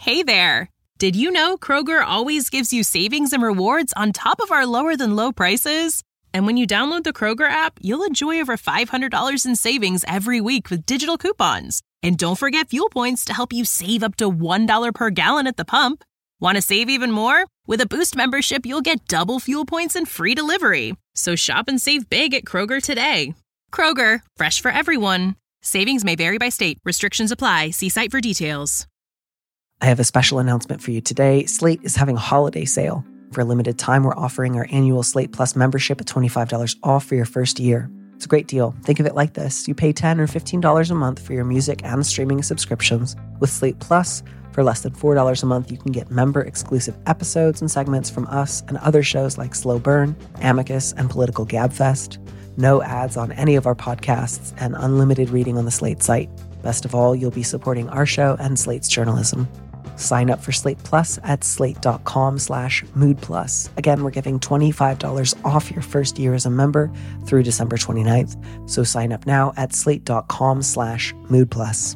Hey there! Did you know Kroger always gives you savings and rewards on top of our lower-than-low prices? And when you download the Kroger app, you'll enjoy over $500 in savings every week with digital coupons. And don't forget fuel points to help you save up to $1 per gallon at the pump. Want to save even more? With a Boost membership, you'll get double fuel points and free delivery. So shop and save big at Kroger today. Kroger, fresh for everyone. Savings may vary by state. Restrictions apply. See site for details. I have a special announcement for you today. Slate is having a holiday sale. For a limited time, we're offering our annual Slate Plus membership at $25 off for your first year. It's a great deal. Think of it like this. You pay $10 or $15 a month for your music and streaming subscriptions. With Slate Plus, for less than $4 a month, you can get member-exclusive episodes and segments from us and other shows like Slow Burn, Amicus, and Political Gabfest. No ads on any of our podcasts, and unlimited reading on the Slate site. Best of all, you'll be supporting our show and Slate's journalism. Sign up for Slate Plus at slate.com/moodplus. Again, we're giving $25 off your first year as a member through December 29th. So sign up now at slate.com/moodplus.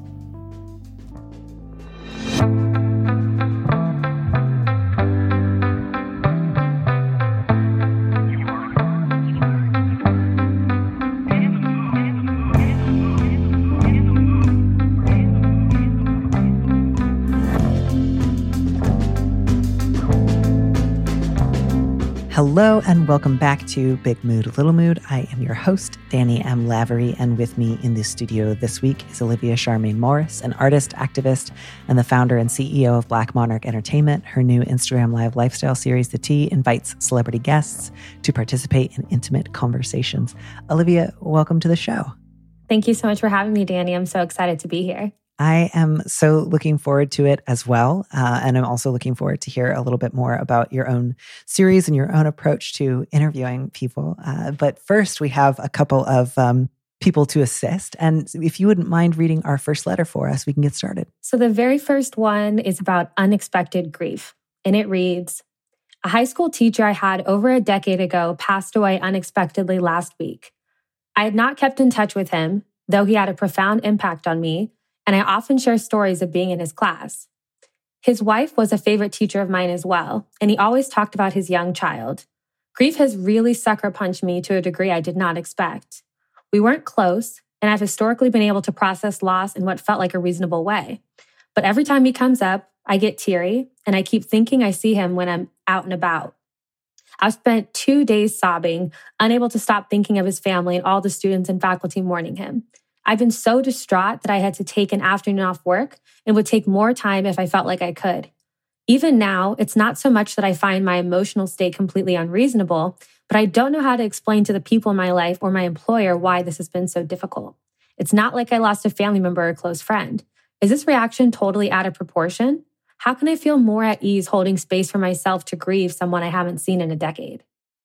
Hello and welcome back to Big Mood, Little Mood. I am your host, Danny M. Lavery, and with me in the studio this week is Olivia Charmaine Morris, an artist, activist, and the founder and CEO of Black Monarch Entertainment. Her new Instagram Live lifestyle series, The Tea, invites celebrity guests to participate in intimate conversations. Olivia, welcome to the show. Thank you so much for having me, Danny. I'm so excited to be here. I am so looking forward to it as well. And I'm also looking forward to hear a little bit more about your own series and your own approach to interviewing people. But first, we have a couple of people to assist. And if you wouldn't mind reading our first letter for us, we can get started. So the very first one is about unexpected grief. And it reads, a high school teacher I had over a decade ago passed away unexpectedly last week. I had not kept in touch with him, though he had a profound impact on me, and I often share stories of being in his class. His wife was a favorite teacher of mine as well, and he always talked about his young child. Grief has really sucker punched me to a degree I did not expect. We weren't close, and I've historically been able to process loss in what felt like a reasonable way. But every time he comes up, I get teary, and I keep thinking I see him when I'm out and about. I've spent 2 days sobbing, unable to stop thinking of his family and all the students and faculty mourning him. I've been so distraught that I had to take an afternoon off work and would take more time if I felt like I could. Even now, it's not so much that I find my emotional state completely unreasonable, but I don't know how to explain to the people in my life or my employer why this has been so difficult. It's not like I lost a family member or a close friend. Is this reaction totally out of proportion? How can I feel more at ease holding space for myself to grieve someone I haven't seen in a decade?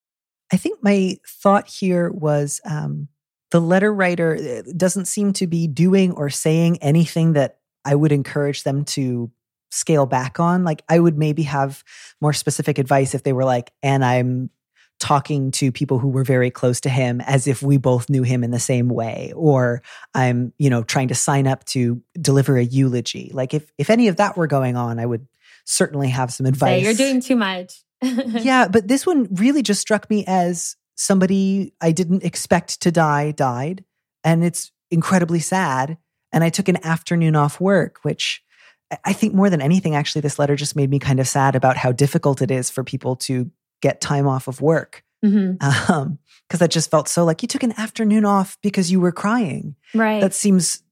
I think my thought here was the letter writer doesn't seem to be doing or saying anything that I would encourage them to scale back on. Like, I would maybe have more specific advice if they were like, and I'm talking to people who were very close to him as if we both knew him in the same way, or I'm, trying to sign up to deliver a eulogy. Like, if any of that were going on, I would certainly have some advice. Hey, you're doing too much. Yeah, but this one really just struck me as somebody I didn't expect to died, and it's incredibly sad. And I took an afternoon off work, which I think more than anything, actually, this letter just made me kind of sad about how difficult it is for people to get time off of work. Mm-hmm. Because that just felt so like you took an afternoon off because you were crying. Right. That seems,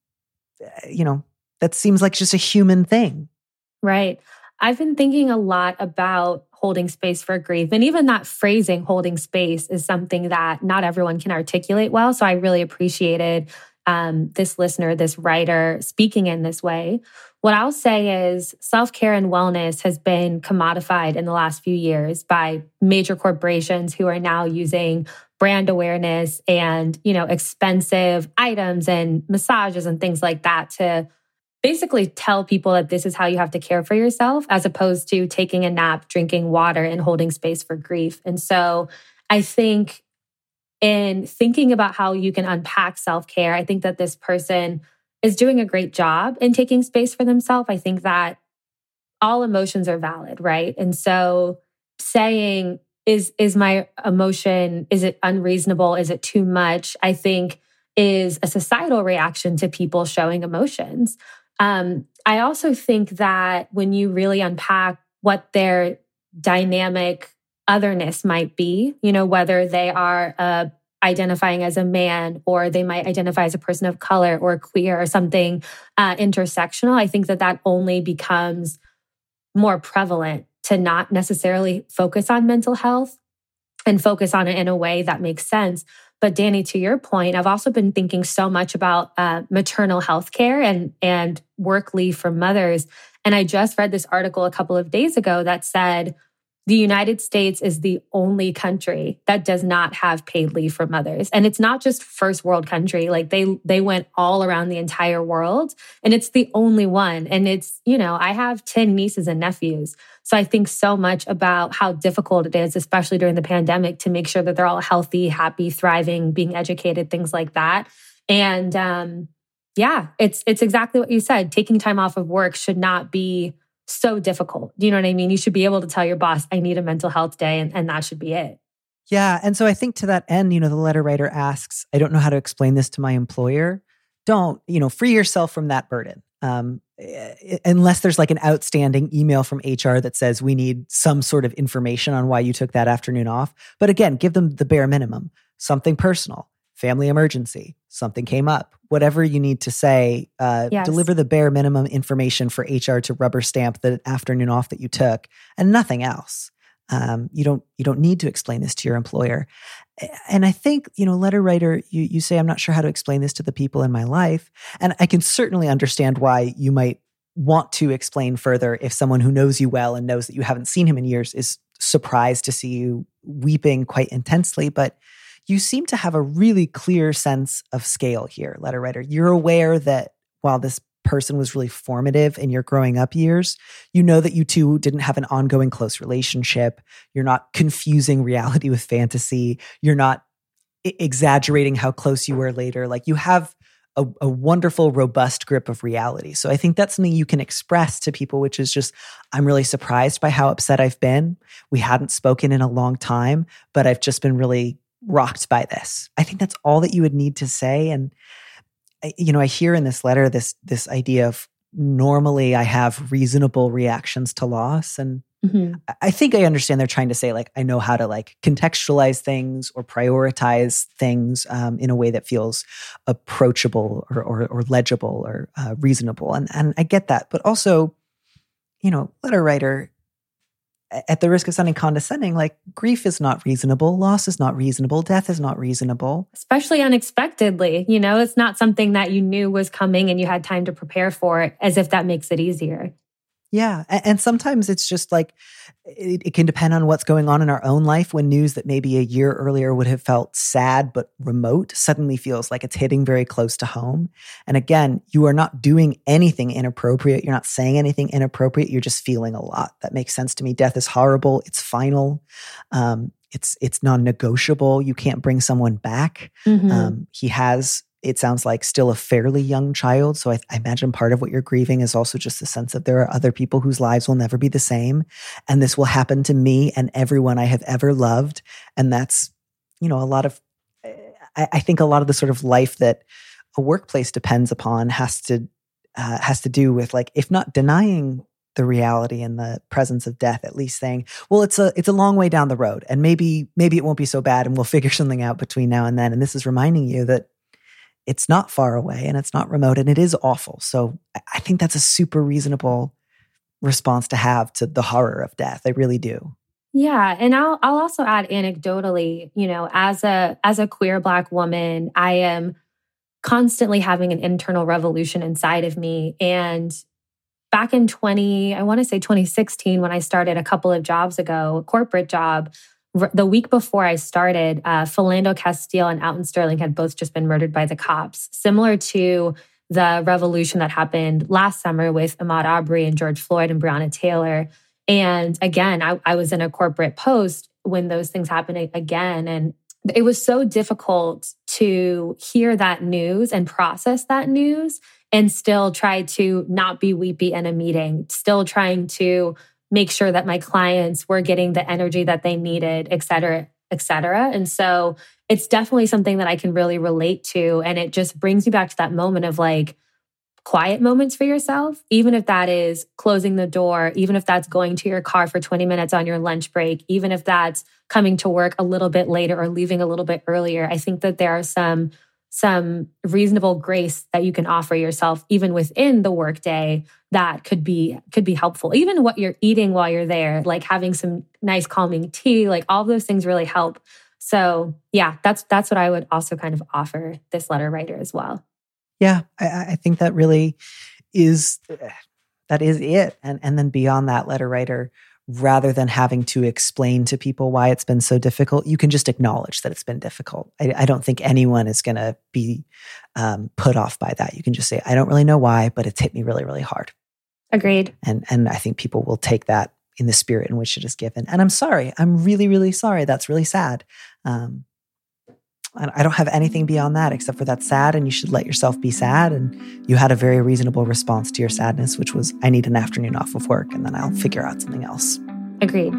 that seems like just a human thing. Right. I've been thinking a lot about holding space for grief. And even that phrasing, holding space, is something that not everyone can articulate well. So I really appreciated this listener, this writer, speaking in this way. What I'll say is self-care and wellness has been commodified in the last few years by major corporations who are now using brand awareness and, expensive items and massages and things like that to basically tell people that this is how you have to care for yourself, as opposed to taking a nap, drinking water, and holding space for grief. And so I think in thinking about how you can unpack self-care, I think that this person is doing a great job in taking space for themselves. I think that all emotions are valid, right? And so saying, is my emotion, is it unreasonable? Is it too much? I think is a societal reaction to people showing emotions. I also think that when you really unpack what their dynamic otherness might be, whether they are identifying as a man, or they might identify as a person of color or queer or something intersectional, I think that only becomes more prevalent to not necessarily focus on mental health and focus on it in a way that makes sense. But Danny, to your point, I've also been thinking so much about maternal health care and work leave for mothers. And I just read this article a couple of days ago that said the United States is the only country that does not have paid leave for mothers. And it's not just first world country. Like they went all around the entire world, and it's the only one. And it's, I have 10 nieces and nephews. So I think so much about how difficult it is, especially during the pandemic, to make sure that they're all healthy, happy, thriving, being educated, things like that. And it's exactly what you said. Taking time off of work should not be so difficult. Do you know what I mean? You should be able to tell your boss, I need a mental health day, and that should be it. Yeah. And so I think to that end, the letter writer asks, I don't know how to explain this to my employer. Don't, free yourself from that burden. Unless there's like an outstanding email from HR that says we need some sort of information on why you took that afternoon off. But again, give them the bare minimum, something personal, family emergency, something came up, whatever you need to say, yes. Deliver the bare minimum information for HR to rubber stamp the afternoon off that you took, and nothing else. You don't need to explain this to your employer. And I think, letter writer, you say, I'm not sure how to explain this to the people in my life. And I can certainly understand why you might want to explain further if someone who knows you well and knows that you haven't seen him in years is surprised to see you weeping quite intensely. But you seem to have a really clear sense of scale here, letter writer. You're aware that while this person was really formative in your growing up years, you know that you two didn't have an ongoing close relationship. You're not confusing reality with fantasy. You're not exaggerating how close you were later. Like, you have a wonderful, robust grip of reality. So I think that's something you can express to people, which is just, I'm really surprised by how upset I've been. We hadn't spoken in a long time, but I've just been really rocked by this. I think that's all that you would need to say. And I hear in this letter this idea of normally I have reasonable reactions to loss. And I think I understand they're trying to say, like, I know how to contextualize things or prioritize things in a way that feels approachable or legible or reasonable. And I get that. But also, letter writer, at the risk of sounding condescending, grief is not reasonable, loss is not reasonable, death is not reasonable. Especially unexpectedly. It's not something that you knew was coming and you had time to prepare for it, as if that makes it easier. Yeah. And sometimes it's just it can depend on what's going on in our own life, when news that maybe a year earlier would have felt sad but remote suddenly feels like it's hitting very close to home. And again, you are not doing anything inappropriate. You're not saying anything inappropriate. You're just feeling a lot. That makes sense to me. Death is horrible. It's final. It's non-negotiable. You can't bring someone back. He has, it sounds like, still a fairly young child. So I imagine part of what you're grieving is also just the sense that there are other people whose lives will never be the same. And this will happen to me and everyone I have ever loved. And that's, a lot of, I think a lot of the sort of life that a workplace depends upon has to do with, if not denying the reality and the presence of death, at least saying, well, it's a long way down the road, and maybe it won't be so bad, and we'll figure something out between now and then. And this is reminding you that it's not far away and it's not remote, and it is awful. So I think that's a super reasonable response to have to the horror of death. I really do. Yeah. And I'll also add anecdotally, as a queer Black woman, I am constantly having an internal revolution inside of me. And back in 2016, when I started a couple of jobs ago, a corporate job, the week before I started, Philando Castile and Alton Sterling had both just been murdered by the cops, similar to the revolution that happened last summer with Ahmaud Arbery and George Floyd and Breonna Taylor. And again, I was in a corporate post when those things happened again. And it was so difficult to hear that news and process that news and still try to not be weepy in a meeting, still trying to make sure that my clients were getting the energy that they needed, et cetera, et cetera. And so it's definitely something that I can really relate to. And it just brings me back to that moment of like quiet moments for yourself, even if that is closing the door, even if that's going to your car for 20 minutes on your lunch break, even if that's coming to work a little bit later or leaving a little bit earlier. I think that there are some reasonable grace that you can offer yourself even within the workday that could be helpful. Even what you're eating while you're there, like having some nice calming tea, like all those things really help. So yeah, that's what I would also kind of offer this letter writer as well. Yeah, I think that really is it. And then beyond that, letter writer, rather than having to explain to people why it's been so difficult, you can just acknowledge that it's been difficult. I don't think anyone is going to be put off by that. You can just say, I don't really know why, but it's hit me really, really hard. Agreed. And I think people will take that in the spirit in which it is given. And I'm sorry. I'm really, really sorry. That's really sad. I don't have anything beyond that except for that's sad, and you should let yourself be sad. And you had a very reasonable response to your sadness, which was, I need an afternoon off of work and then I'll figure out something else. Agreed.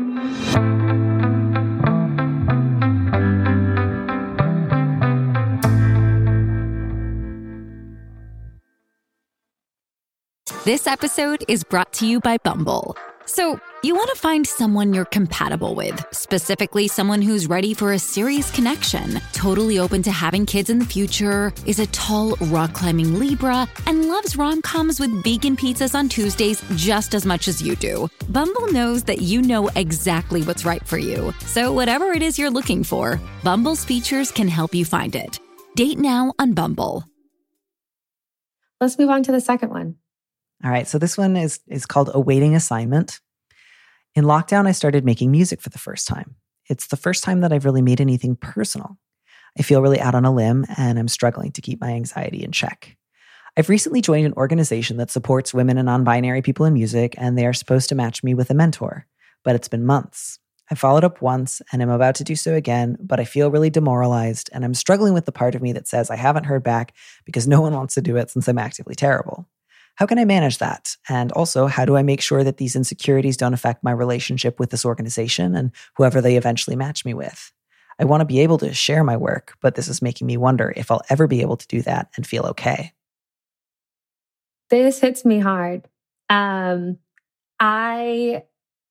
This episode is brought to you by Bumble. So, you want to find someone you're compatible with, specifically someone who's ready for a serious connection, totally open to having kids in the future, is a tall, rock-climbing Libra, and loves rom-coms with vegan pizzas on Tuesdays just as much as you do. Bumble knows that you know exactly what's right for you. So whatever it is you're looking for, Bumble's features can help you find it. Date now on Bumble. Let's move on to the second one. All right, so this one is called Awaiting Assignment. In lockdown, I started making music for the first time. It's the first time that I've really made anything personal. I feel really out on a limb, and I'm struggling to keep my anxiety in check. I've recently joined an organization that supports women and non-binary people in music, and they are supposed to match me with a mentor, but it's been months. I followed up once, and I'm about to do so again, but I feel really demoralized, and I'm struggling with the part of me that says I haven't heard back because no one wants to do it since I'm actively terrible. How can I manage that? And also, how do I make sure that these insecurities don't affect my relationship with this organization and whoever they eventually match me with? I want to be able to share my work, but this is making me wonder if I'll ever be able to do that and feel okay. This hits me hard. I,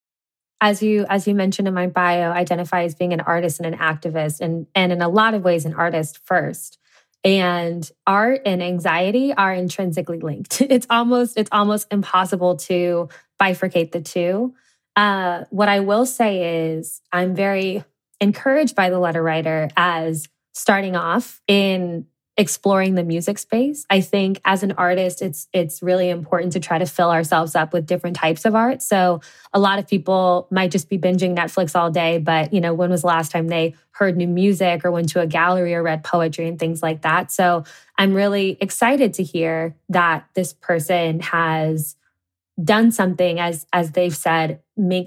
as you mentioned in my bio, identify as being an artist and an activist, and in a lot of ways, an artist first. And art and anxiety are intrinsically linked. It's almost impossible to bifurcate the two. What I will say is I'm very encouraged by the letter writer as starting off in exploring the music space. I think as an artist, it's really important to try to fill ourselves up with different types of art. So a lot of people might just be binging Netflix all day, but when was the last time they heard new music or went to a gallery or read poetry and things like that? So I'm really excited to hear that this person has done something, as they've said,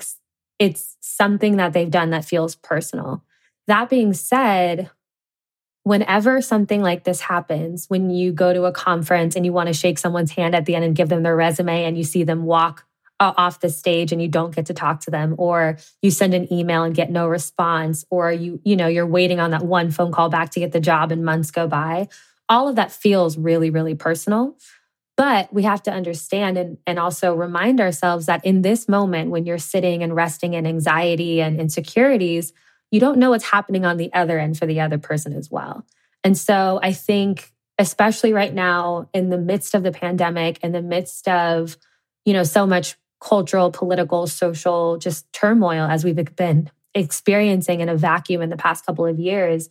it's something that they've done that feels personal. That being said, whenever something like this happens, when you go to a conference and you want to shake someone's hand at the end and give them their resume and you see them walk off the stage and you don't get to talk to them, or you send an email and get no response, or you're waiting on that one phone call back to get the job and months go by, all of that feels really, really personal. But we have to understand and also remind ourselves that in this moment, when you're sitting and resting in anxiety and insecurities, you don't know what's happening on the other end for the other person as well. And so I think, especially right now, in the midst of the pandemic, in the midst of, so much cultural, political, social, just turmoil as we've been experiencing in a vacuum in the past couple of years,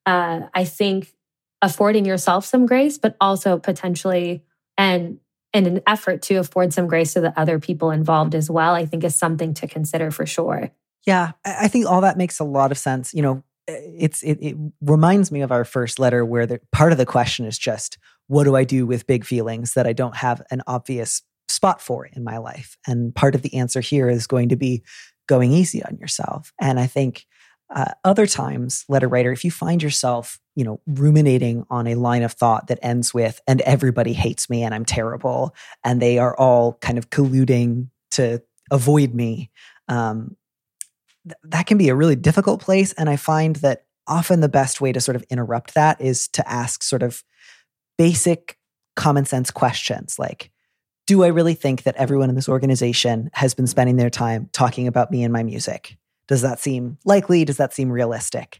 I think affording yourself some grace, but also potentially and in an effort to afford some grace to the other people involved as well, I think is something to consider for sure. Yeah, I think all that makes a lot of sense. It reminds me of our first letter where part of the question is just, what do I do with big feelings that I don't have an obvious spot for in my life? And part of the answer here is going to be going easy on yourself. And I think Other times, letter writer, if you find yourself, ruminating on a line of thought that ends with, and everybody hates me and I'm terrible, and they are all kind of colluding to avoid me, that can be a really difficult place. And I find that often the best way to sort of interrupt that is to ask sort of basic common sense questions like, do I really think that everyone in this organization has been spending their time talking about me and my music? Does that seem likely? Does that seem realistic?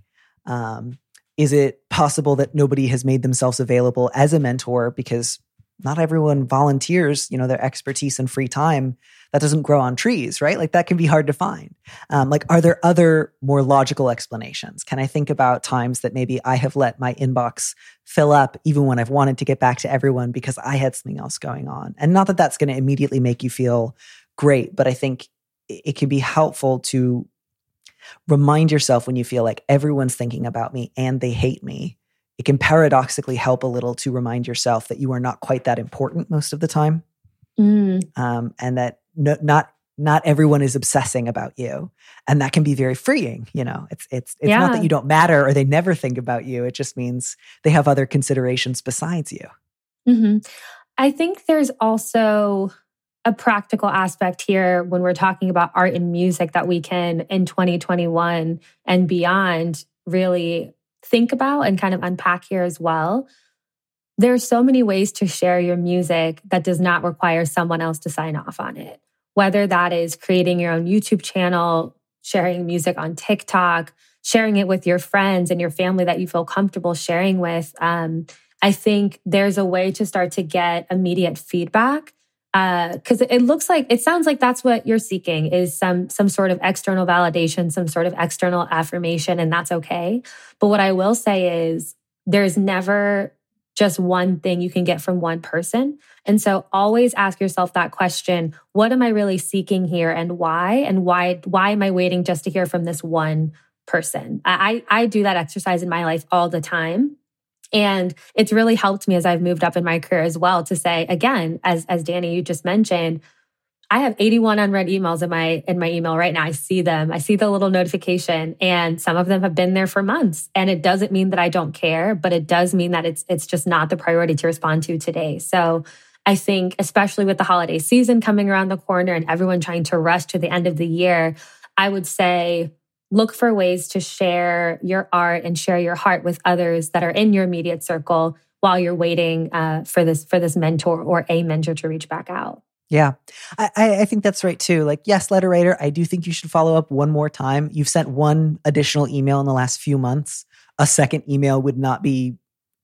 Is it possible that nobody has made themselves available as a mentor because not everyone volunteers, their expertise and free time? That doesn't grow on trees, right? Like that can be hard to find. Are there other more logical explanations? Can I think about times that maybe I have let my inbox fill up even when I've wanted to get back to everyone because I had something else going on? And not that that's going to immediately make you feel great, but I think it can be helpful to remind yourself when you feel like everyone's thinking about me and they hate me. It can paradoxically help a little to remind yourself that you are not quite that important most of the time. And that not everyone is obsessing about you. And that can be very freeing. It's not that you don't matter or they never think about you. It just means they have other considerations besides you. Mm-hmm. I think there's also a practical aspect here when we're talking about art and music that we can, in 2021 and beyond, really think about and kind of unpack here as well. There's so many ways to share your music that does not require someone else to sign off on it. Whether that is creating your own YouTube channel, sharing music on TikTok, sharing it with your friends and your family that you feel comfortable sharing with. I think there's a way to start to get immediate feedback because it sounds like that's what you're seeking is some sort of external validation, some sort of external affirmation, and that's okay. But what I will say is there's never just one thing you can get from one person. And so always ask yourself that question, what am I really seeking here and why? And why am I waiting just to hear from this one person? I do that exercise in my life all the time. And it's really helped me as I've moved up in my career as well to say, again, as Danny, you just mentioned, I have 81 unread emails in my email right now. I see them. I see the little notification, and some of them have been there for months. And it doesn't mean that I don't care, but it does mean that it's just not the priority to respond to today. So I think, especially with the holiday season coming around the corner and everyone trying to rush to the end of the year, I would say look for ways to share your art and share your heart with others that are in your immediate circle while you're waiting for this mentor or a mentor to reach back out. Yeah, I think that's right too. Like, yes, letter writer, I do think you should follow up one more time. You've sent one additional email in the last few months. A second email would not be,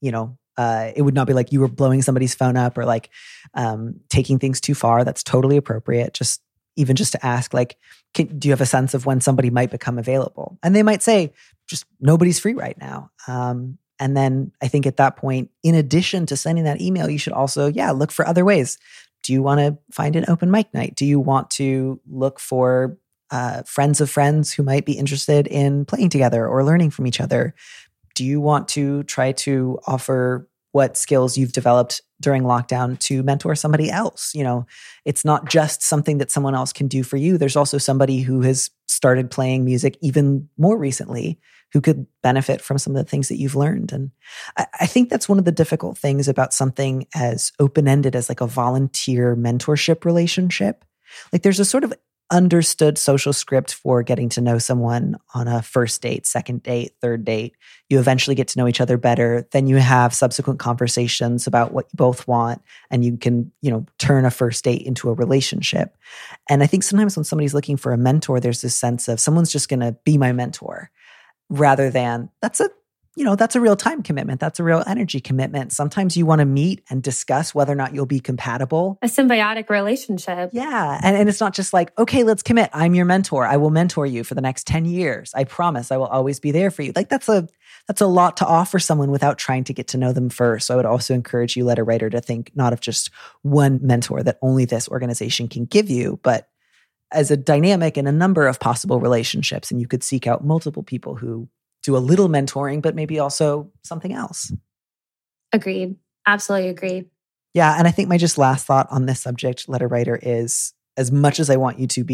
it would not be like you were blowing somebody's phone up or like taking things too far. That's totally appropriate. Just to ask, like, do you have a sense of when somebody might become available? And they might say, just nobody's free right now. And then I think at that point, in addition to sending that email, you should also, look for other ways. Do you want to find an open mic night? Do you want to look for friends of friends who might be interested in playing together or learning from each other? Do you want to try to offer what skills you've developed during lockdown to mentor somebody else? It's not just something that someone else can do for you. There's also somebody who has started playing music even more recently who could benefit from some of the things that you've learned. And I think that's one of the difficult things about something as open-ended as like a volunteer mentorship relationship. Like there's a sort of understood social script for getting to know someone on a first date, second date, third date. You eventually get to know each other better. Then you have subsequent conversations about what you both want, and you can, turn a first date into a relationship. And I think sometimes when somebody's looking for a mentor, there's this sense of someone's just going to be my mentor, rather than that's a real time commitment. That's a real energy commitment. Sometimes you want to meet and discuss whether or not you'll be compatible. A symbiotic relationship. Yeah. And it's not just like, okay, let's commit. I'm your mentor. I will mentor you for the next 10 years. I promise I will always be there for you. Like that's a lot to offer someone without trying to get to know them first. So I would also encourage you, letter writer, to think not of just one mentor that only this organization can give you, but as a dynamic in a number of possible relationships. And you could seek out multiple people who do a little mentoring, but maybe also something else. Agreed. Absolutely agreed. Yeah. And I think my just last thought on this subject, letter writer, is as much as I want you to be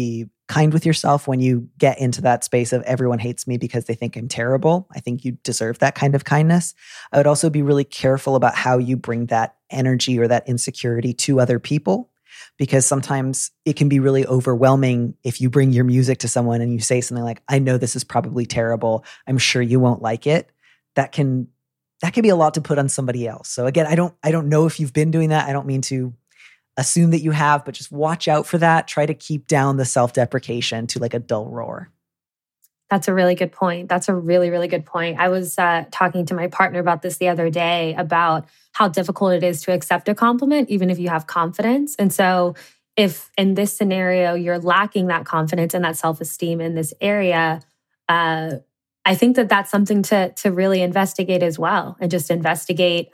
kind with yourself when you get into that space of everyone hates me because they think I'm terrible. I think you deserve that kind of kindness. I would also be really careful about how you bring that energy or that insecurity to other people, because sometimes it can be really overwhelming if you bring your music to someone and you say something like, I know this is probably terrible. I'm sure you won't like it. That can be a lot to put on somebody else. So again, I don't know if you've been doing that. I don't mean to assume that you have, but just watch out for that. Try to keep down the self-deprecation to like a dull roar. That's a really good point. That's a really, really good point. I was talking to my partner about this the other day, about how difficult it is to accept a compliment, even if you have confidence. And so if in this scenario, you're lacking that confidence and that self-esteem in this area, I think that that's something to really investigate as well, and just investigate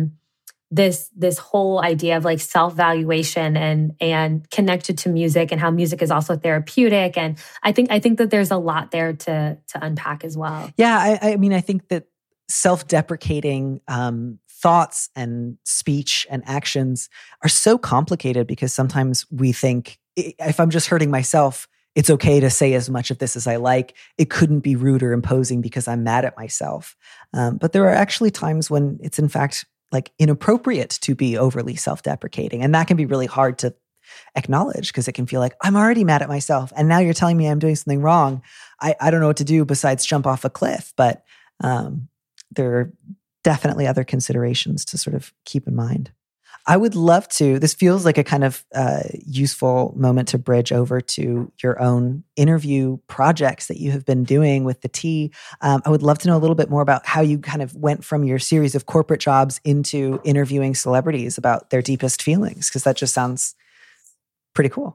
this whole idea of like self-valuation and connected to music, and how music is also therapeutic. And I think that there's a lot there to unpack as well. Yeah, I mean, I think that self-deprecating thoughts and speech and actions are so complicated, because sometimes we think, if I'm just hurting myself, it's okay to say as much of this as I like. It couldn't be rude or imposing because I'm mad at myself. But there are actually times when it's in fact like inappropriate to be overly self-deprecating. And that can be really hard to acknowledge, because it can feel like, I'm already mad at myself, and now you're telling me I'm doing something wrong. I don't know what to do besides jump off a cliff. But there are definitely other considerations to sort of keep in mind. I would love to, this feels like a kind of useful moment to bridge over to your own interview projects that you have been doing with the T. I would love to know a little bit more about how you kind of went from your series of corporate jobs into interviewing celebrities about their deepest feelings, because that just sounds pretty cool.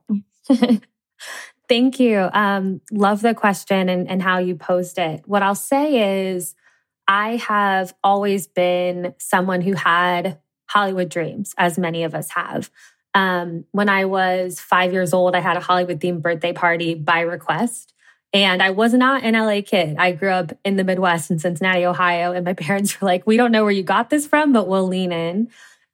Thank you. Love the question and how you posed it. What I'll say is, I have always been someone who had Hollywood dreams, as many of us have. When I was 5 years old, I had a Hollywood-themed birthday party by request. And I was not an LA kid. I grew up in the Midwest in Cincinnati, Ohio. And my parents were like, we don't know where you got this from, but we'll lean in.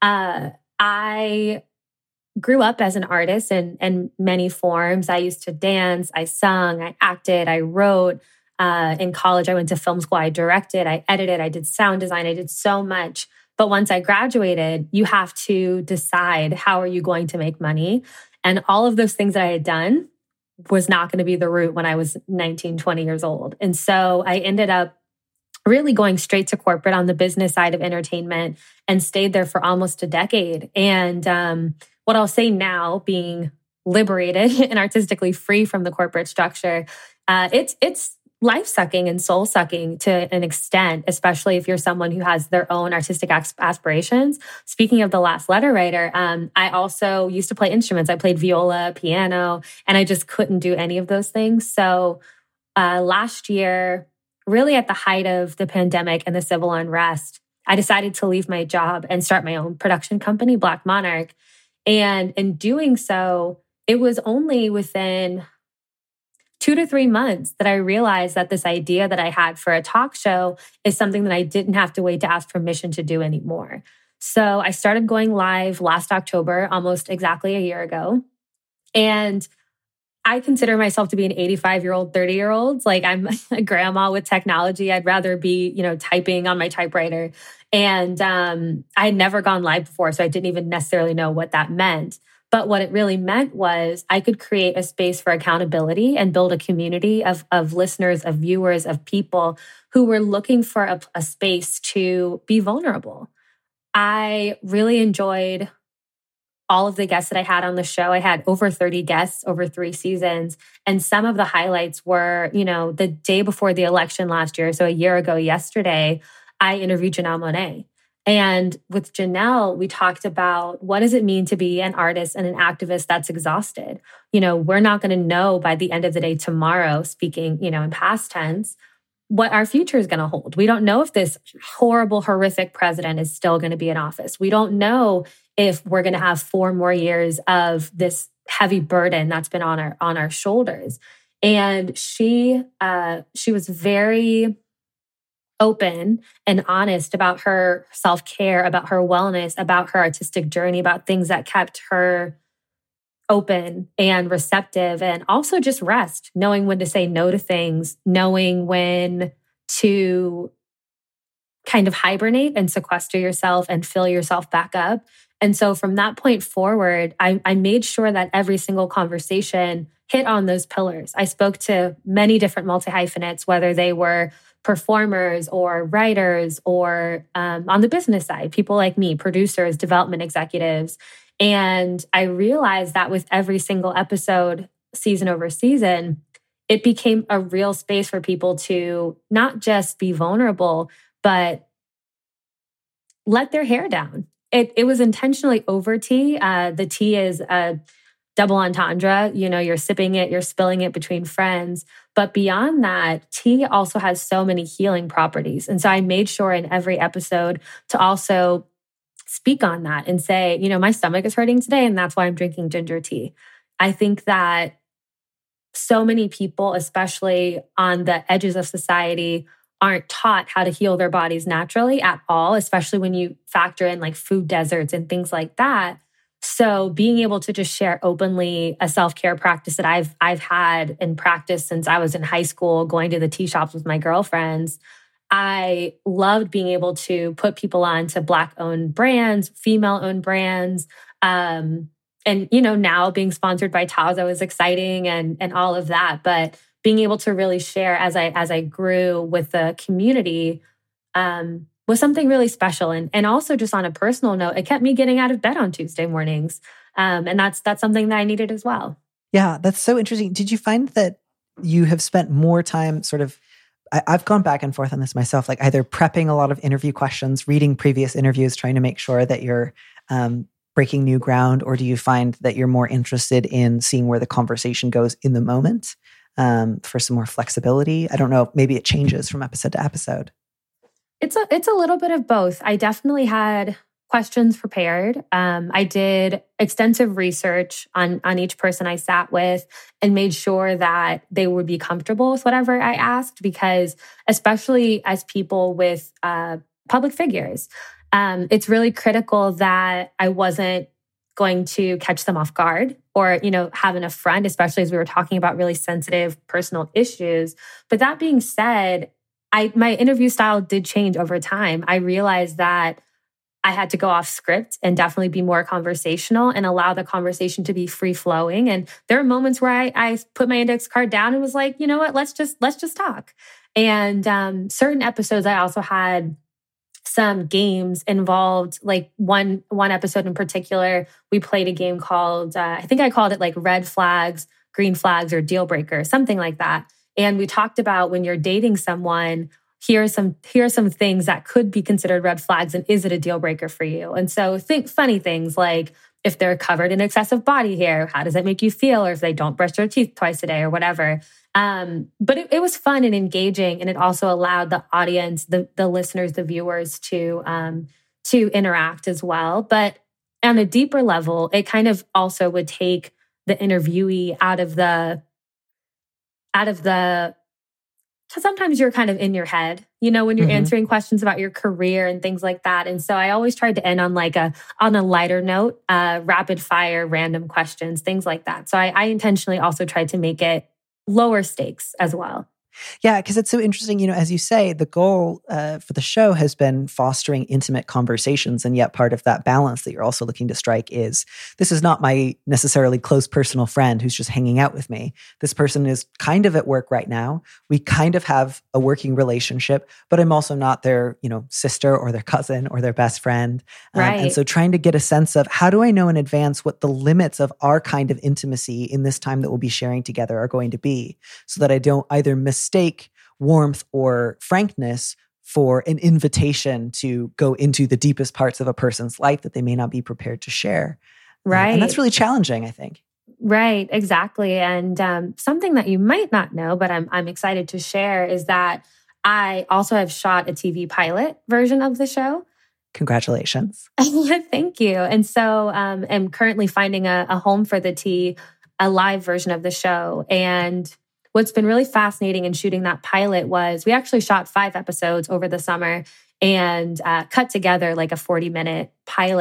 I grew up as an artist in many forms. I used to dance, I sung, I acted, I wrote. In college, I went to film school. I directed, I edited, I did sound design. I did so much. But once I graduated, you have to decide, how are you going to make money? And all of those things that I had done was not going to be the route when I was 19, 20 years old. And so I ended up really going straight to corporate on the business side of entertainment, and stayed there for almost a decade. And what I'll say now, being liberated and artistically free from the corporate structure, it's life-sucking and soul-sucking to an extent, especially if you're someone who has their own artistic aspirations. Speaking of The Last Letter Writer, I also used to play instruments. I played viola, piano, and I just couldn't do any of those things. So last year, really at the height of the pandemic and the civil unrest, I decided to leave my job and start my own production company, Black Monarch. And in doing so, it was only within 2 to 3 months that I realized that this idea that I had for a talk show is something that I didn't have to wait to ask permission to do anymore. So I started going live last October, almost exactly a year ago. And I consider myself to be an 85-year-old, 30-year-old. Like, I'm a grandma with technology. I'd rather be, typing on my typewriter. And I had never gone live before, so I didn't even necessarily know what that meant. But what it really meant was I could create a space for accountability and build a community of listeners, of viewers, of people who were looking for a space to be vulnerable. I really enjoyed all of the guests that I had on the show. I had over 30 guests over 3 seasons. And some of the highlights were, the day before the election last year, so a year ago yesterday, I interviewed Janelle Monáe. And with Janelle, we talked about, what does it mean to be an artist and an activist that's exhausted? We're not going to know by the end of the day tomorrow, speaking, in past tense, what our future is going to hold. We don't know if this horrible, horrific president is still going to be in office. We don't know if we're going to have 4 more years of this heavy burden that's been on our shoulders. And she was very open and honest about her self-care, about her wellness, about her artistic journey, about things that kept her open and receptive, and also just rest, knowing when to say no to things, knowing when to kind of hibernate and sequester yourself and fill yourself back up. And so from that point forward, I made sure that every single conversation hit on those pillars. I spoke to many different multi-hyphenates, whether they were performers or writers or on the business side, people like me, producers, development executives. And I realized that with every single episode, season over season, it became a real space for people to not just be vulnerable, but let their hair down. It was intentionally over tea. The tea is a double entendre. You know, you're sipping it, you're spilling it between friends. But beyond that, tea also has so many healing properties. And so I made sure in every episode to also speak on that and say, you know, my stomach is hurting today, and that's why I'm drinking ginger tea. I think that so many people, especially on the edges of society, aren't taught how to heal their bodies naturally at all, especially when you factor in like food deserts and things like that. So being able to just share openly a self-care practice that I've had and practiced since I was in high school, going to the tea shops with my girlfriends, I loved being able to put people on to Black-owned brands, female-owned brands. And, you know, now being sponsored by Tazo is exciting and all of that. But being able to really share as I grew with the community was something really special. And also just on a personal note, it kept me getting out of bed on Tuesday mornings. And that's something that I needed as well. Yeah, that's so interesting. Did you find that you have spent more time sort of, I've gone back and forth on this myself, like either prepping a lot of interview questions, reading previous interviews, trying to make sure that you're breaking new ground, or do you find that you're more interested in seeing where the conversation goes in the moment for some more flexibility? I don't know. Maybe it changes from episode to episode. It's a little bit of both. I definitely had questions prepared. I did extensive research on each person I sat with and made sure that they would be comfortable with whatever I asked, because especially as people with public figures, it's really critical that I wasn't going to catch them off guard or, you know, have an affront, especially as we were talking about really sensitive personal issues. But that being said, my interview style did change over time. I realized that I had to go off script and definitely be more conversational and allow the conversation to be free flowing. And there are moments where I put my index card down and was like, you know what, let's just talk. And certain episodes, I also had some games involved. Like one episode in particular, we played a game called, I think I called it like red flags, green flags, or deal breaker, something like that. And we talked about when you're dating someone, here are some things that could be considered red flags, and is it a deal breaker for you? And so think funny things like if they're covered in excessive body hair, how does that make you feel? Or if they don't brush their teeth twice a day or whatever. But it was fun and engaging, and it also allowed the audience, the listeners, the viewers to interact as well. But on a deeper level, it kind of also would take the interviewee out of the because sometimes you're kind of in your head, you know, when you're answering questions about your career and things like that. And so I always tried to end on on a lighter note, rapid fire, random questions, things like that. So I intentionally also tried to make it lower stakes as well. Yeah, because it's so interesting, you know, as you say, the goal for the show has been fostering intimate conversations. And yet part of that balance that you're also looking to strike is, this is not my necessarily close personal friend who's just hanging out with me. This person is kind of at work right now. We kind of have a working relationship, but I'm also not their, you know, sister or their cousin or their best friend. Right. And so trying to get a sense of, how do I know in advance what the limits of our kind of intimacy in this time that we'll be sharing together are going to be, so that I don't either mistake warmth or frankness for an invitation to go into the deepest parts of a person's life that they may not be prepared to share. Right. And that's really challenging, I think. Right, exactly. And something that you might not know, but I'm excited to share, is that I also have shot a TV pilot version of the show. Congratulations. Thank you. And so I'm currently finding a home for the tea, a live version of the show. And what's been really fascinating in shooting that pilot was we actually shot 5 episodes over the summer and cut together like a 40-minute pilot.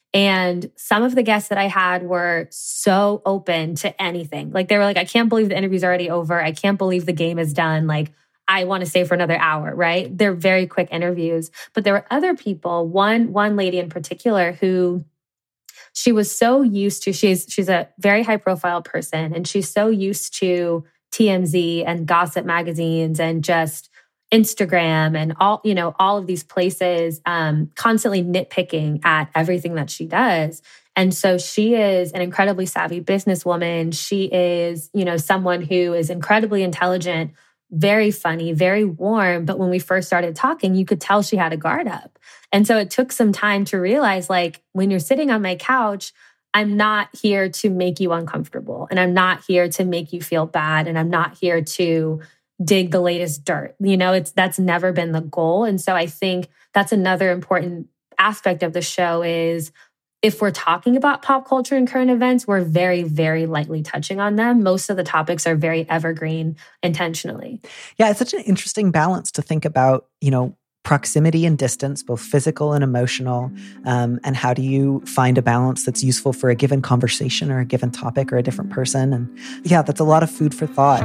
And some of the guests that I had were so open to anything. Like they were like, I can't believe the interview's already over. I can't believe the game is done. Like I want to stay for another hour, right? They're very quick interviews. But there were other people, one lady in particular who she was so used to, she's a very high profile person, and she's so used to TMZ and gossip magazines and just Instagram and all of these places, constantly nitpicking at everything that she does. And so she is an incredibly savvy businesswoman. She is, someone who is incredibly intelligent, very funny, very warm. But when we first started talking, you could tell she had a guard up. And so it took some time to realize, like, when you're sitting on my couch, I'm not here to make you uncomfortable, and I'm not here to make you feel bad, and I'm not here to dig the latest dirt. That's never been the goal. And so I think that's another important aspect of the show is if we're talking about pop culture and current events, we're very, very lightly touching on them. Most of the topics are very evergreen intentionally. Yeah, it's such an interesting balance to think about, proximity and distance, both physical and emotional. And how do you find a balance that's useful for a given conversation or a given topic or a different person? And yeah, that's a lot of food for thought.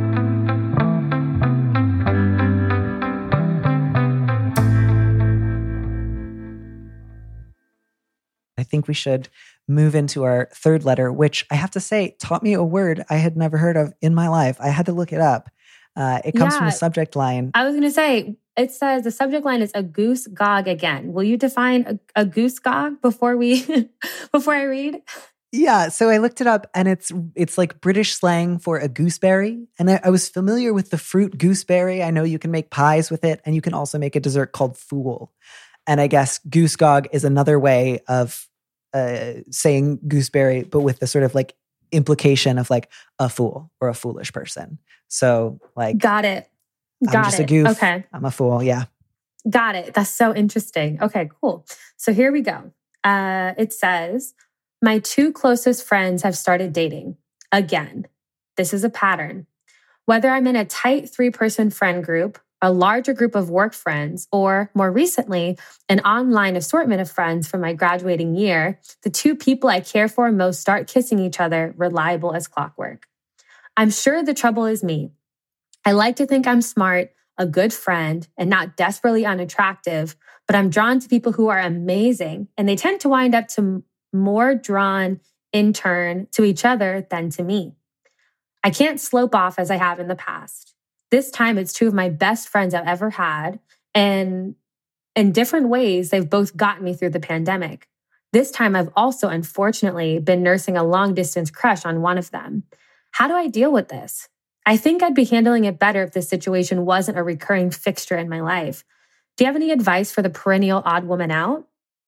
I think we should move into our third letter, which I have to say taught me a word I had never heard of in my life. I had to look it up. It comes from the subject line. I was going to say, it says the subject line is a goose gog again. Will you define a goose gog before I read? Yeah, so I looked it up, and it's like British slang for a gooseberry. And I was familiar with the fruit gooseberry. I know you can make pies with it, and you can also make a dessert called fool. And I guess goose gog is another way of saying gooseberry, but with the sort of like implication of like a fool or a foolish person. So like, got it. I'm just a goof. Okay. I'm a fool. Yeah. Got it. That's so interesting. Okay, cool. So here we go. It says, my two closest friends have started dating again. This is a pattern. Whether I'm in a tight 3-person friend group, a larger group of work friends, or more recently, an online assortment of friends from my graduating year, the two people I care for most start kissing each other, reliable as clockwork. I'm sure the trouble is me. I like to think I'm smart, a good friend, and not desperately unattractive, but I'm drawn to people who are amazing, and they tend to wind up to more drawn in turn to each other than to me. I can't slope off as I have in the past. This time, it's two of my best friends I've ever had, and in different ways, they've both gotten me through the pandemic. This time, I've also, unfortunately, been nursing a long-distance crush on one of them. How do I deal with this? I think I'd be handling it better if this situation wasn't a recurring fixture in my life. Do you have any advice for the perennial odd woman out?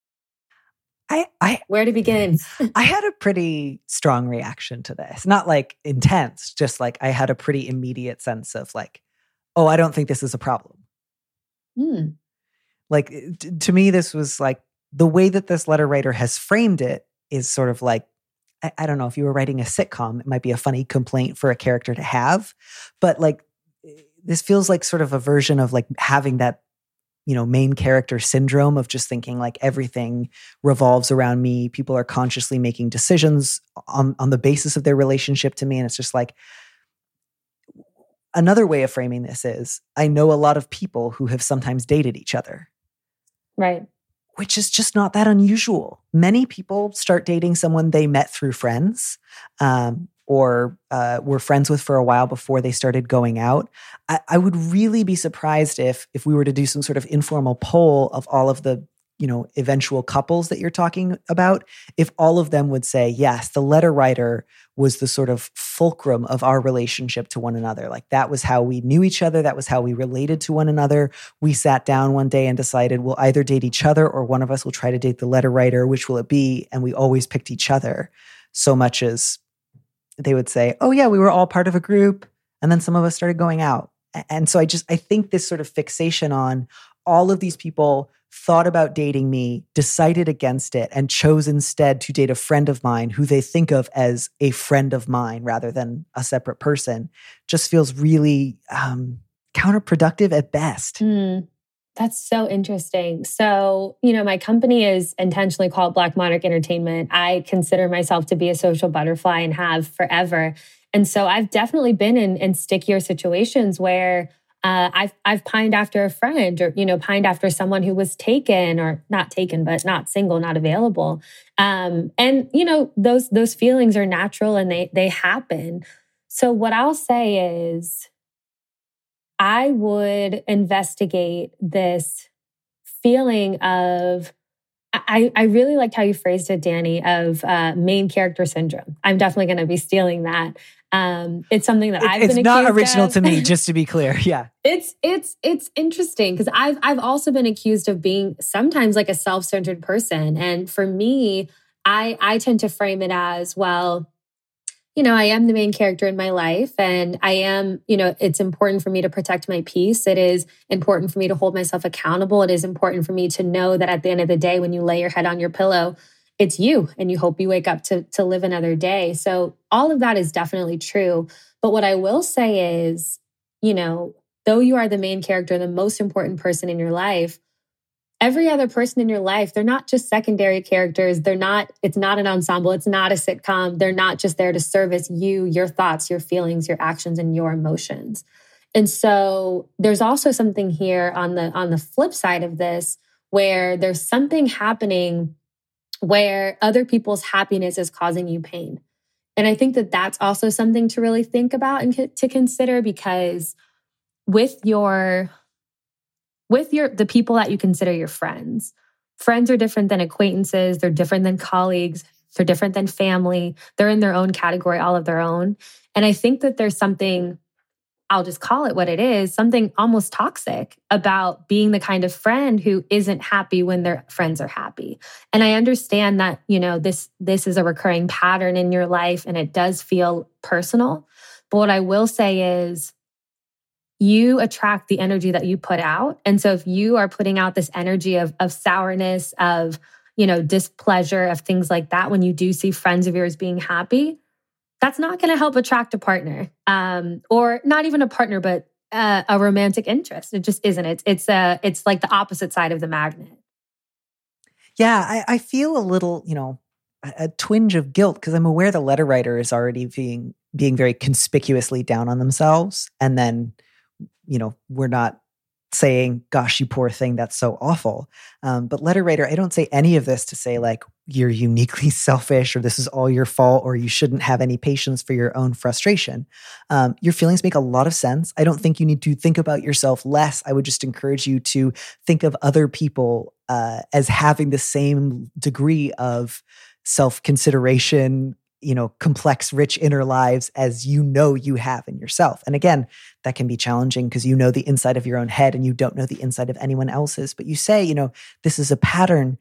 Where to begin? I had a pretty strong reaction to this. Not like intense, just like I had a pretty immediate sense of like, oh, I don't think this is a problem. Like to me, this was like the way that this letter writer has framed it is sort of like, I don't know, if you were writing a sitcom, it might be a funny complaint for a character to have, but like this feels like sort of a version of like having that, main character syndrome of just thinking like everything revolves around me. People are consciously making decisions on the basis of their relationship to me. And it's just like, another way of framing this is, I know a lot of people who have sometimes dated each other. Right. Which is just not that unusual. Many people start dating someone they met through friends or were friends with for a while before they started going out. I would really be surprised if we were to do some sort of informal poll of all of the eventual couples that you're talking about, if all of them would say, yes, the letter writer was the sort of fulcrum of our relationship to one another. Like that was how we knew each other. That was how we related to one another. We sat down one day and decided we'll either date each other or one of us will try to date the letter writer. Which will it be? And we always picked each other, so much as they would say, oh yeah, we were all part of a group. And then some of us started going out. And so I think this sort of fixation on all of these people thought about dating me, decided against it, and chose instead to date a friend of mine who they think of as a friend of mine rather than a separate person, just feels really counterproductive at best. That's so interesting. So, my company is intentionally called Black Monarch Entertainment. I consider myself to be a social butterfly and have forever. And so I've definitely been in stickier situations where I've pined after a friend or, pined after someone who was taken or not taken, but not single, not available. And those feelings are natural and they happen. So what I'll say is I would investigate this feeling of, I really liked how you phrased it, Danny, of main character syndrome. I'm definitely going to be stealing that. It's something that I've been accused of. It's not original to me, just to be clear. Yeah. It's interesting because I've also been accused of being sometimes like a self-centered person. And for me, I tend to frame it as, well, I am the main character in my life and I am, it's important for me to protect my peace. It is important for me to hold myself accountable. It is important for me to know that at the end of the day, when you lay your head on your pillow, it's you and you hope you wake up to live another day. So all of that is definitely true. But what I will say is, though you are the main character, the most important person in your life, every other person in your life, they're not just secondary characters. It's not an ensemble. It's not a sitcom. They're not just there to service you, your thoughts, your feelings, your actions, and your emotions. And so there's also something here on the flip side of this, where there's something happening where other people's happiness is causing you pain. And I think that that's also something to really think about and to consider, because with the people that you consider your friends. Friends are different than acquaintances. They're different than colleagues. They're different than family. They're in their own category, all of their own. And I think that there's something, I'll just call it what it is, something almost toxic about being the kind of friend who isn't happy when their friends are happy. And I understand that, this is a recurring pattern in your life and it does feel personal. But what I will say is, you attract the energy that you put out. And so if you are putting out this energy of sourness, of, displeasure, of things like that, when you do see friends of yours being happy, that's not going to help attract a partner, or not even a partner, but a romantic interest. It just isn't. It's like the opposite side of the magnet. Yeah, I feel a little, a twinge of guilt because I'm aware the letter writer is already being very conspicuously down on themselves. And then, we're not saying, gosh, you poor thing, that's so awful. But letter writer, I don't say any of this to say like, you're uniquely selfish or this is all your fault or you shouldn't have any patience for your own frustration. Your feelings make a lot of sense. I don't think you need to think about yourself less. I would just encourage you to think of other people as having the same degree of self-consideration, complex, rich inner lives as you have in yourself. And again, that can be challenging because the inside of your own head and you don't know the inside of anyone else's. But you say, this is a pattern.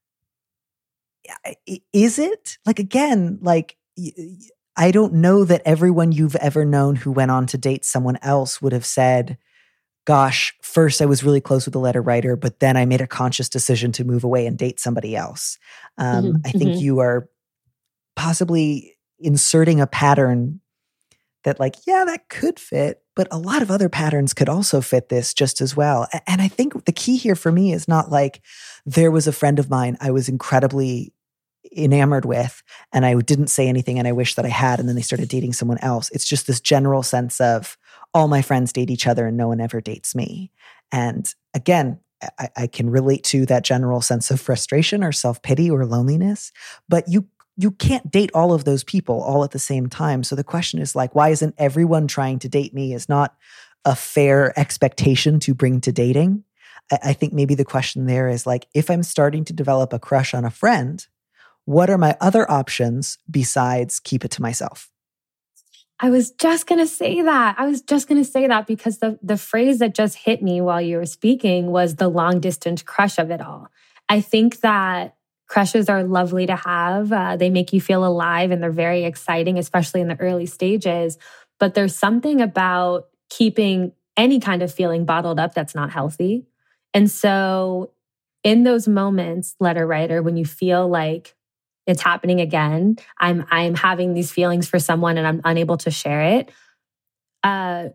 Is it? Like, again, like, I don't know that everyone you've ever known who went on to date someone else would have said, gosh, first I was really close with the letter writer, but then I made a conscious decision to move away and date somebody else. I think you are possibly inserting a pattern that that could fit, but a lot of other patterns could also fit this just as well. And I think the key here for me is not like there was a friend of mine I was incredibly enamored with and I didn't say anything and I wish that I had, and then they started dating someone else. It's just this general sense of all my friends date each other and no one ever dates me. And again, I can relate to that general sense of frustration or self-pity or loneliness, but you can't date all of those people all at the same time. So the question is like, why isn't everyone trying to date me is not a fair expectation to bring to dating. I think maybe the question there is like, if I'm starting to develop a crush on a friend, what are my other options besides keep it to myself? I was just going to say that. Because the phrase that just hit me while you were speaking was the long distance crush of it all. I think that crushes are lovely to have. They make you feel alive and they're very exciting, especially in the early stages. But there's something about keeping any kind of feeling bottled up that's not healthy. And so in those moments, letter writer, when you feel like it's happening again, I'm having these feelings for someone and I'm unable to share it,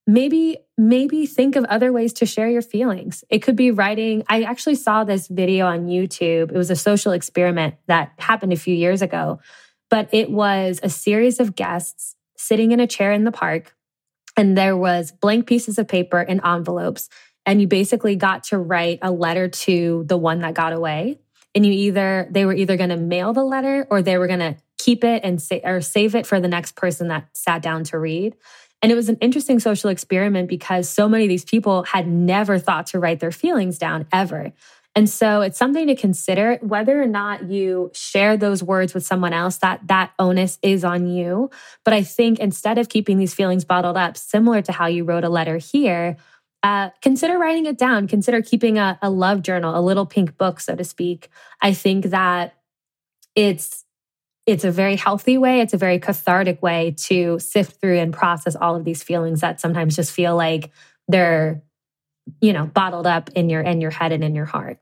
maybe think of other ways to share your feelings. It could be writing. I actually saw this video on YouTube. It was a social experiment that happened a few years ago, but it was a series of guests sitting in a chair in the park, and there was blank pieces of paper and envelopes, and you basically got to write a letter to the one that got away. And they were either going to mail the letter or they were going to keep it and save it for the next person that sat down to read. And it was an interesting social experiment because so many of these people had never thought to write their feelings down ever. And so it's something to consider whether or not you share those words with someone else, that onus is on you. But I think instead of keeping these feelings bottled up, similar to how you wrote a letter here, consider writing it down. Consider keeping a love journal, a little pink book, so to speak. I think that it's a very healthy way. It's a very cathartic way to sift through and process all of these feelings that sometimes just feel like they're, bottled up in your head and in your heart.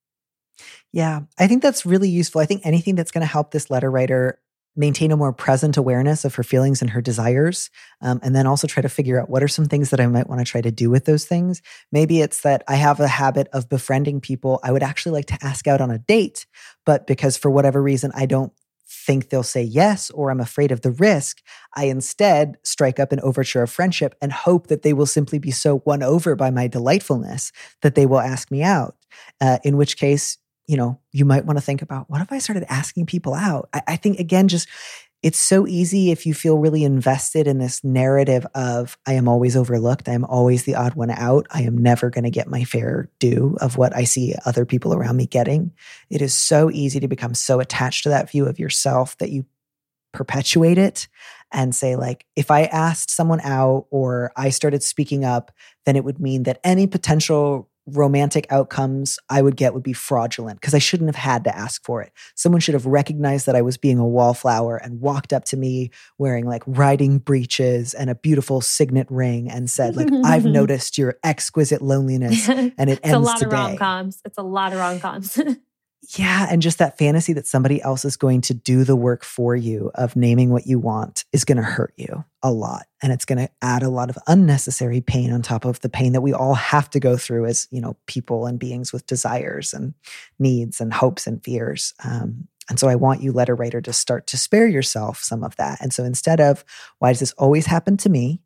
Yeah, I think that's really useful. I think anything that's going to help this letter writer maintain a more present awareness of her feelings and her desires, and then also try to figure out what are some things that I might want to try to do with those things. Maybe it's that I have a habit of befriending people I would actually like to ask out on a date, but because for whatever reason I don't think they'll say yes, or I'm afraid of the risk, I instead strike up an overture of friendship and hope that they will simply be so won over by my delightfulness that they will ask me out. In which case, you might want to think about, what if I started asking people out? I think, again, it's so easy if you feel really invested in this narrative of, I am always overlooked. I am always the odd one out. I am never going to get my fair due of what I see other people around me getting. It is so easy to become so attached to that view of yourself that you perpetuate it and say, like, if I asked someone out or I started speaking up, then it would mean that any potential romantic outcomes I would get would be fraudulent because I shouldn't have had to ask for it. Someone should have recognized that I was being a wallflower and walked up to me wearing like riding breeches and a beautiful signet ring and said, like, I've noticed your exquisite loneliness and it ends today. It's a lot of rom-coms. It's a lot of rom-coms. Yeah. And just that fantasy that somebody else is going to do the work for you of naming what you want is going to hurt you a lot. And it's going to add a lot of unnecessary pain on top of the pain that we all have to go through as, people and beings with desires and needs and hopes and fears. And so I want you, letter writer, to start to spare yourself some of that. And so instead of, why does this always happen to me?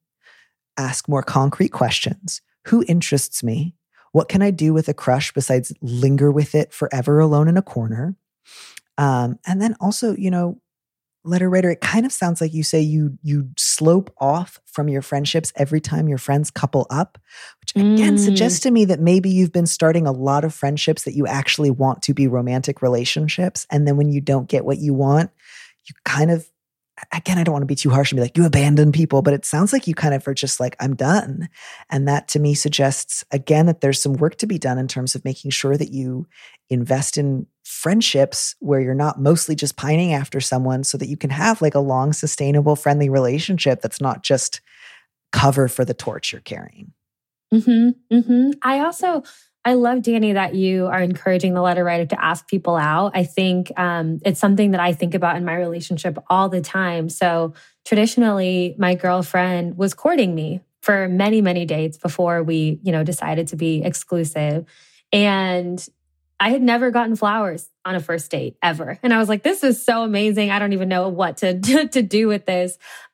Ask more concrete questions. Who interests me? What can I do with a crush besides linger with it forever alone in a corner? And then also, letter writer, it kind of sounds like you say you slope off from your friendships every time your friends couple up, which again suggests to me that maybe you've been starting a lot of friendships that you actually want to be romantic relationships. And then when you don't get what you want, you kind of, again, I don't want to be too harsh and be like, you abandon people, but it sounds like you kind of are just like, I'm done. And that to me suggests, again, that there's some work to be done in terms of making sure that you invest in friendships where you're not mostly just pining after someone so that you can have like a long, sustainable, friendly relationship that's not just cover for the torch you're carrying. Mm-hmm, mm-hmm. I love, Danny, that you are encouraging the letter writer to ask people out. I think it's something that I think about in my relationship all the time. So traditionally, my girlfriend was courting me for many, many dates before we, decided to be exclusive. And I had never gotten flowers on a first date ever. And I was like, this is so amazing. I don't even know what to do with this.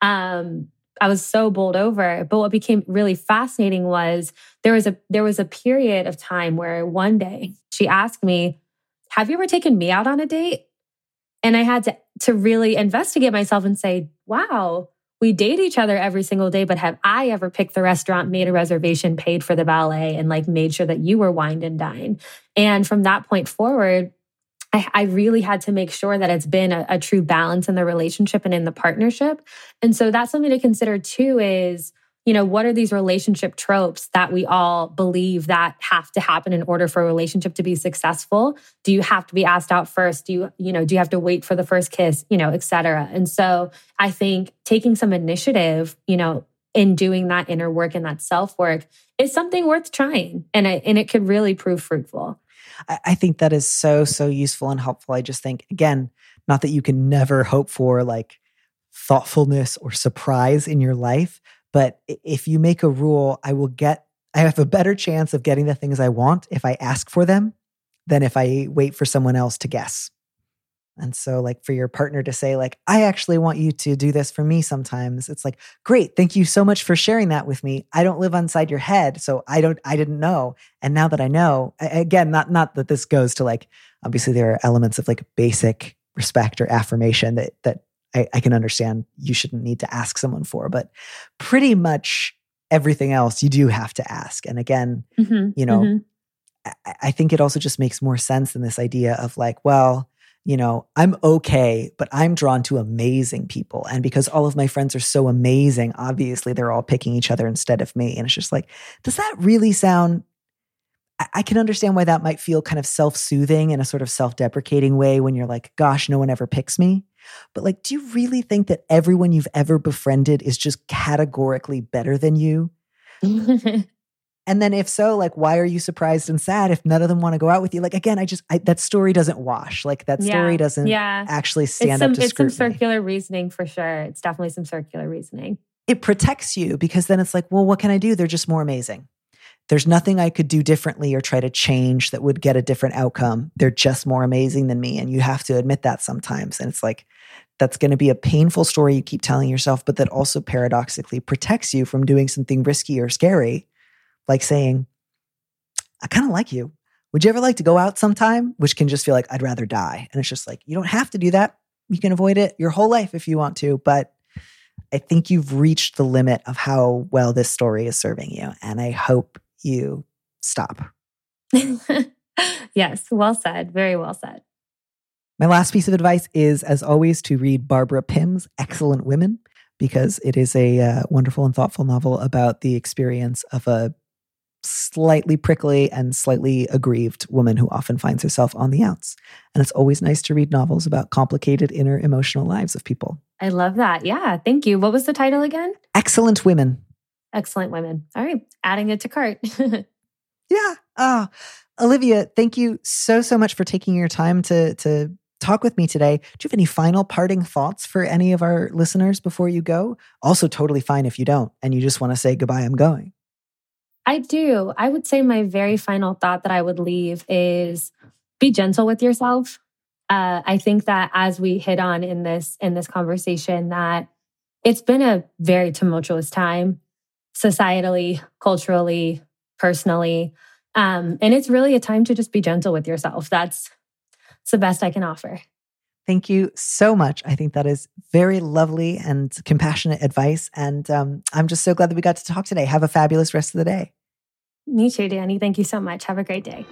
I was so bowled over. But what became really fascinating was there was a period of time where one day she asked me, have you ever taken me out on a date? And I had to really investigate myself and say, wow, we date each other every single day, but have I ever picked the restaurant, made a reservation, paid for the ballet, and like made sure that you were wined and dined? And from that point forward, I really had to make sure that it's been a true balance in the relationship and in the partnership. And so that's something to consider too is, what are these relationship tropes that we all believe that have to happen in order for a relationship to be successful? Do you have to be asked out first? Do you have to wait for the first kiss, et cetera? And so I think taking some initiative, in doing that inner work and that self-work is something worth trying. And it could really prove fruitful. I think that is so, so useful and helpful. I just think, again, not that you can never hope for like thoughtfulness or surprise in your life, But if you make a rule, I have a better chance of getting the things I want if I ask for them than if I wait for someone else to guess. And so like for your partner to say like, I actually want you to do this for me sometimes. It's like, great. Thank you so much for sharing that with me. I don't live inside your head. So I didn't know. And now that I know, again, not that this goes to like, obviously there are elements of like basic respect or affirmation that I can understand you shouldn't need to ask someone for, but pretty much everything else you do have to ask. And again, I think it also just makes more sense than this idea of like, well, I'm okay, but I'm drawn to amazing people. And because all of my friends are so amazing, obviously they're all picking each other instead of me. And it's just like, does that really sound, I can understand why that might feel kind of self-soothing in a sort of self-deprecating way when you're like, gosh, no one ever picks me. But like, do you really think that everyone you've ever befriended is just categorically better than you? And then if so, like, why are you surprised and sad if none of them want to go out with you? Like, again, that story doesn't wash. Like that story doesn't actually stand up to scrutiny. It's some circular reasoning for sure. It's definitely some circular reasoning. It protects you because then it's like, well, what can I do? They're just more amazing. There's nothing I could do differently or try to change that would get a different outcome. They're just more amazing than me. And you have to admit that sometimes. And it's like, that's going to be a painful story you keep telling yourself, but that also paradoxically protects you from doing something risky or scary. Like saying, I kind of like you. Would you ever like to go out sometime? Which can just feel like, I'd rather die. And it's just like, you don't have to do that. You can avoid it your whole life if you want to. But I think you've reached the limit of how well this story is serving you. And I hope you stop. Yes, well said. Very well said. My last piece of advice is, as always, to read Barbara Pym's Excellent Women, because it is a wonderful and thoughtful novel about the experience of a slightly prickly and slightly aggrieved woman who often finds herself on the outs. And it's always nice to read novels about complicated inner emotional lives of people. I love that. Yeah, thank you. What was the title again? Excellent Women. Excellent Women. All right, adding it to cart. Yeah. Olivia, thank you so much for taking your time to talk with me today. Do you have any final parting thoughts for any of our listeners before you go? Also totally fine if you don't, and you just want to say goodbye, I'm going. I do. I would say my very final thought that I would leave is be gentle with yourself. I think that as we hit on in this conversation, that it's been a very tumultuous time, societally, culturally, personally. And it's really a time to just be gentle with yourself. That's the best I can offer. Thank you so much. I think that is very lovely and compassionate advice. And I'm just so glad that we got to talk today. Have a fabulous rest of the day. Me too, Danny. Thank you so much. Have a great day.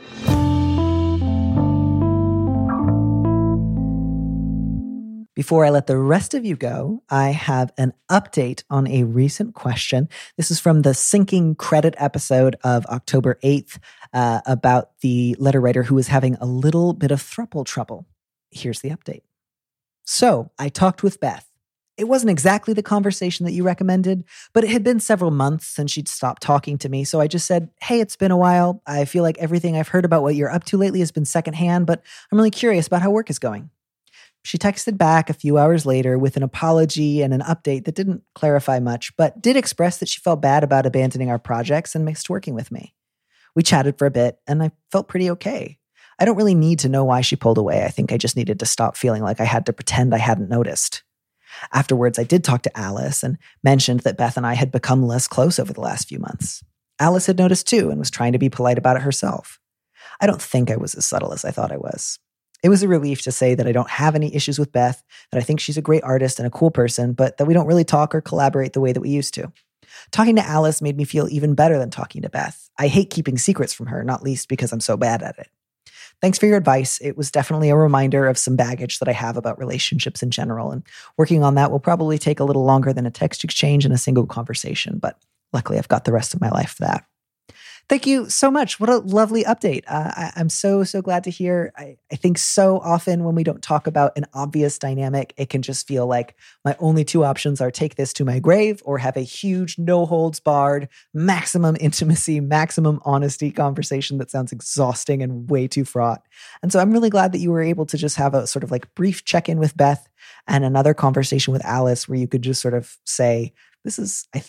Before I let the rest of you go, I have an update on a recent question. This is from the Sinking Credit episode of October 8th about the letter writer who was having a little bit of throuple trouble. Here's the update. So I talked with Beth. It wasn't exactly the conversation that you recommended, but it had been several months since she'd stopped talking to me. So I just said, hey, it's been a while. I feel like everything I've heard about what you're up to lately has been secondhand, but I'm really curious about how work is going. She texted back a few hours later with an apology and an update that didn't clarify much, but did express that she felt bad about abandoning our projects and missed working with me. We chatted for a bit, and I felt pretty okay. I don't really need to know why she pulled away. I think I just needed to stop feeling like I had to pretend I hadn't noticed. Afterwards, I did talk to Alice and mentioned that Beth and I had become less close over the last few months. Alice had noticed too and was trying to be polite about it herself. I don't think I was as subtle as I thought I was. It was a relief to say that I don't have any issues with Beth, that I think she's a great artist and a cool person, but that we don't really talk or collaborate the way that we used to. Talking to Alice made me feel even better than talking to Beth. I hate keeping secrets from her, not least because I'm so bad at it. Thanks for your advice. It was definitely a reminder of some baggage that I have about relationships in general, and working on that will probably take a little longer than a text exchange and a single conversation, but luckily I've got the rest of my life for that. Thank you so much. What a lovely update. I'm so glad to hear. I think so often when we don't talk about an obvious dynamic, it can just feel like my only two options are take this to my grave or have a huge, no holds barred, maximum intimacy, maximum honesty conversation that sounds exhausting and way too fraught. And so I'm really glad that you were able to just have a sort of like brief check-in with Beth and another conversation with Alice where you could just sort of say, I think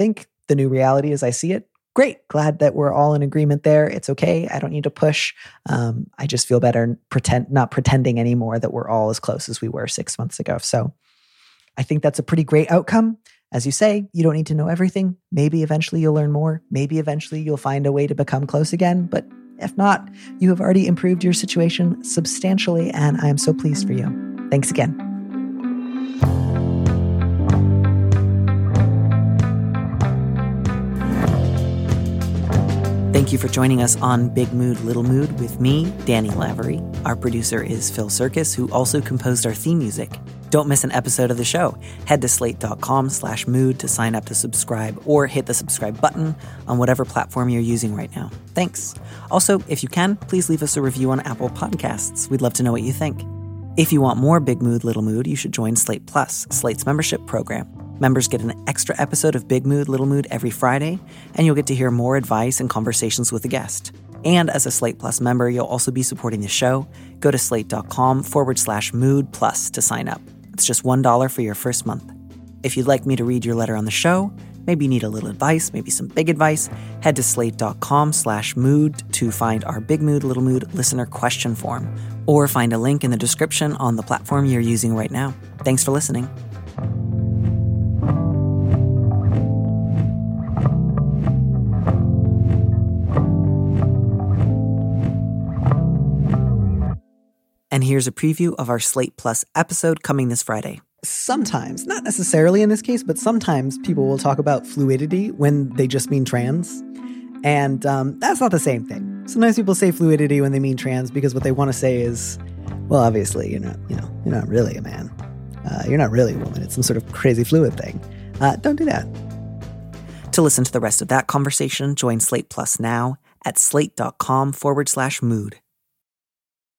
the new reality as I see it. Great. Glad that we're all in agreement there. It's okay. I don't need to push. I just feel better not pretending anymore that we're all as close as we were 6 months ago. So I think that's a pretty great outcome. As you say, you don't need to know everything. Maybe eventually you'll learn more. Maybe eventually you'll find a way to become close again. But if not, you have already improved your situation substantially, and I am so pleased for you. Thanks again. Thank you for joining us on Big Mood, Little Mood with me, Danny Lavery. Our producer is Phil Serkis, who also composed our theme music. Don't miss an episode of the show. Head to slate.com/mood to sign up to subscribe, or hit the subscribe button on whatever platform you're using right now. Thanks. Also, if you can, please leave us a review on Apple Podcasts. We'd love to know what you think. If you want more Big Mood, Little Mood, you should join Slate Plus, Slate's membership program. Members get an extra episode of Big Mood, Little Mood every Friday, and you'll get to hear more advice and conversations with a guest. And as a Slate Plus member, you'll also be supporting the show. Go to slate.com/mood plus to sign up. It's just $1 for your first month. If you'd like me to read your letter on the show, maybe you need a little advice, maybe some big advice, head to slate.com/mood to find our Big Mood, Little Mood listener question form, or find a link in the description on the platform you're using right now. Thanks for listening. And here's a preview of our Slate Plus episode coming this Friday. Sometimes, not necessarily in this case, but sometimes people will talk about fluidity when they just mean trans. And that's not the same thing. Sometimes people say fluidity when they mean trans because what they want to say is, well, obviously, you're not really a man. You're not really a woman. It's some sort of crazy fluid thing. Don't do that. To listen to the rest of that conversation, join Slate Plus now at slate.com/mood.